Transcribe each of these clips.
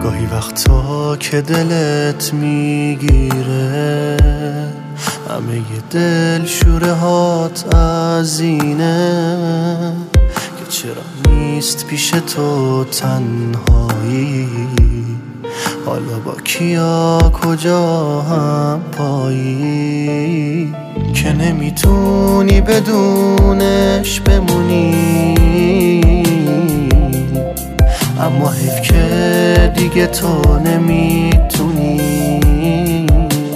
گاهی وقتا که دلت میگیره همه دل شوره هات از اینه که چرا نیست پیش تو تنهایی، حالا با کیا کجا هم پایی، که نمیتونی بدونش بمونی. اما حیف که دیگه تو نمیتونی.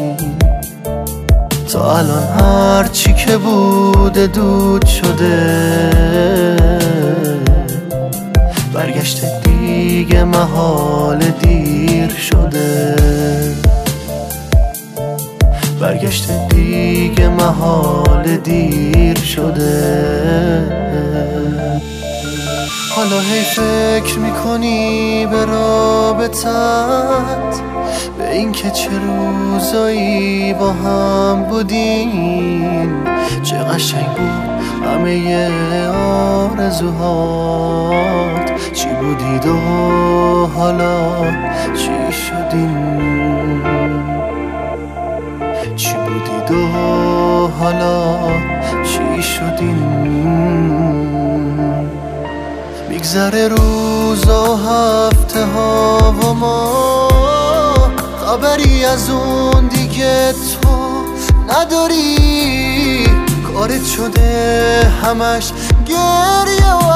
تا الان هر چی که بوده دود شده، برگشت دیگه محال دیر شده، برگشت دیگه محال دیر شده. حالا هی فکر میکنی به رابطت، به این که چه روزایی با هم بودیم، چه قشنگ بود همه آرزوهات، چی بودید و حالا چی شدیم، چی بودید و حالا چی شدیم. میگذره روز و هفته ها و ما، خبری از اون دیگه تو نداری. کارت شده همش گریه و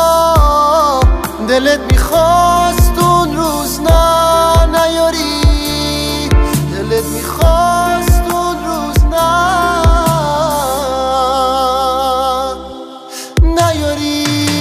دلت میخواست اون روز نیاری، دلت میخواست اون روز نیاری.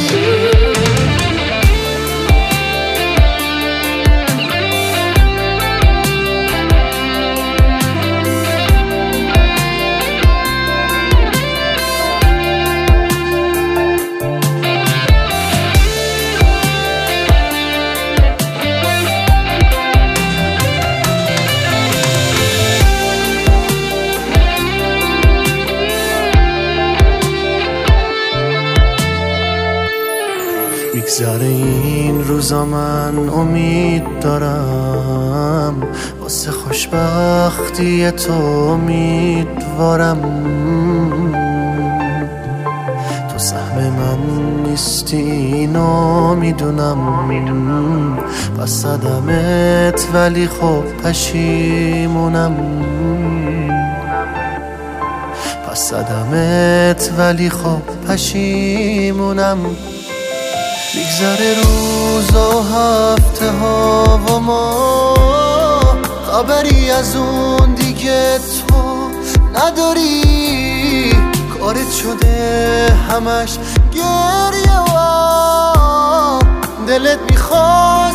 میگذره این روزا من امید دارم، واسه خوشبختی تو امیدوارم. تو سهم من نیستی اینو میدونم، پس صدمت ولی خب پشیمونم، پس صدمت ولی خب پشیمونم. میگذره روز و هفته ها و ما، خبری از اون دیگه تو نداری. کارت شده همش گریه و دلت میخواست